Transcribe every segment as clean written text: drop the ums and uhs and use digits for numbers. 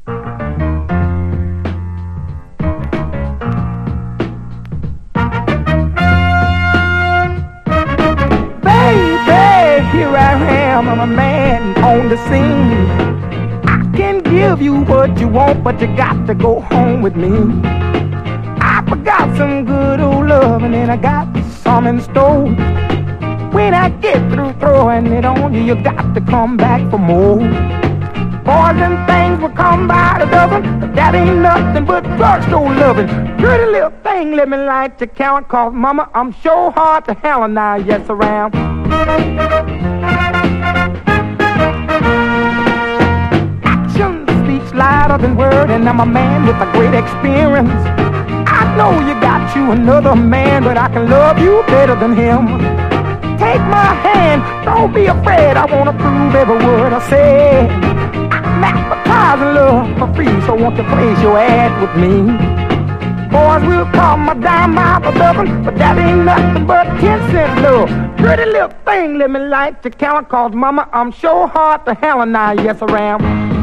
Baby, here I am, I'm a man on the scene. I can give you what you want, but you got to go home with me. I forgot some good old love, and then I got some in store. When I get through throwing it on you, you got to come back for more. Boys and things will come by the dozen, but that ain't nothing but drugstore loving. Pretty little thing, let me light your count, cause mama, I'm sure hard to hell now, yes around. Action speaks louder than word, and I'm a man with a great experience. I know you got you another man, but I can love you better than him. Take my hand, don't be afraid, I wanna prove every word I say. I'm advertising love for free, so won't you place your ad with me? Boys will call my dime by the dozen, but that ain't nothing but 10-cent love. Pretty little thing, let me light your count, cause mama, I'm sure hard to hell and now, yes around.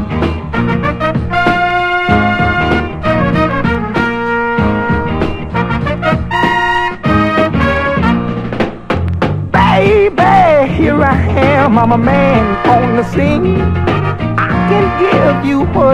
Baby, here I am, I'm a man on the scene. I can give you what